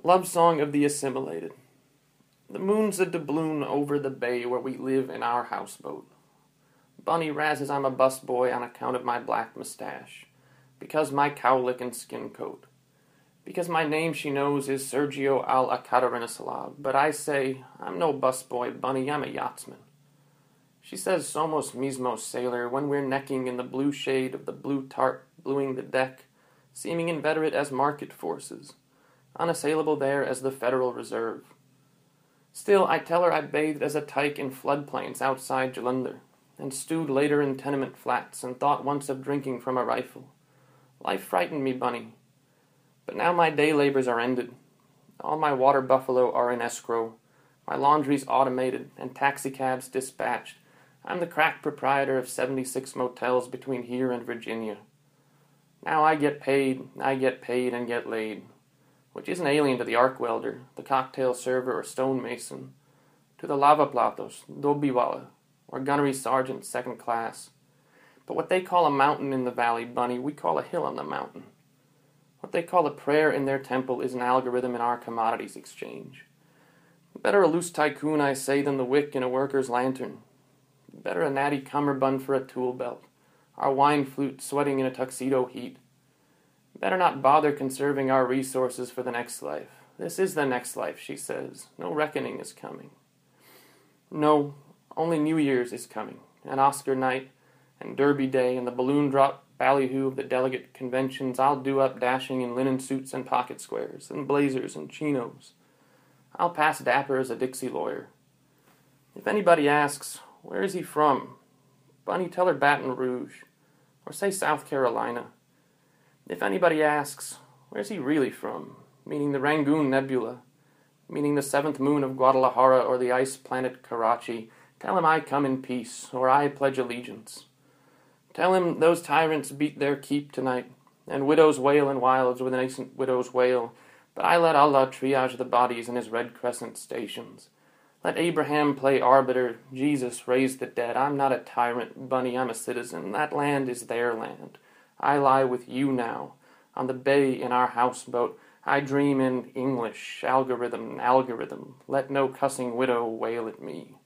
Love Song of the Assimilated. The moon's a doubloon over the bay where we live in our houseboat. Bunny razzes I'm a busboy on account of my black mustache, because my cowlickin' skin coat, because my name she knows is Sergio Al-Akatarinasalab, but I say, I'm no busboy, Bunny, I'm a yachtsman. She says somos mismos, sailor, when we're necking in the blue shade of the blue tarp bluing the deck, seeming inveterate as market forces, unassailable there as the Federal Reserve. Still, I tell her I bathed as a tyke in floodplains outside Jalandhar, and stewed later in tenement flats, and thought once of drinking from a rifle. Life frightened me, Bunny. But now my day labors are ended. All my water buffalo are in escrow. My laundry's automated, and taxicabs dispatched. I'm the crack proprietor of 76 motels between here and Virginia. Now I get paid, and get laid, which isn't alien to the arc welder, the cocktail server, or stonemason, to the lavaplatos, dobiwala, or gunnery sergeant second class. But what they call a mountain in the valley, Bunny, we call a hill on the mountain. What they call a prayer in their temple is an algorithm in our commodities exchange. Better a loose tycoon, I say, than the wick in a worker's lantern. Better a natty cummerbund for a tool belt, our wine flute sweating in a tuxedo heat. Better not bother conserving our resources for the next life. This is the next life, she says. No reckoning is coming. No, only New Year's is coming, and Oscar night, and Derby Day, and the balloon drop ballyhoo of the delegate conventions I'll do up dashing in linen suits and pocket squares, and blazers and chinos. I'll pass dapper as a Dixie lawyer. If anybody asks, where is he from? Bunny, tell her Baton Rouge, or say South Carolina. If anybody asks, where's he really from, meaning the Rangoon Nebula, meaning the seventh moon of Guadalajara or the ice planet Karachi, tell him I come in peace, or I pledge allegiance. Tell him those tyrants beat their keep tonight, and widows wail in wilds with an innocent widow's wail, but I let Allah triage the bodies in his Red Crescent stations. Let Abraham play arbiter, Jesus raise the dead. I'm not a tyrant, Bunny, I'm a citizen. That land is their land. I lie with you now, on the bay in our houseboat. I dream in English, algorithm. Let no cussing widow wail at me.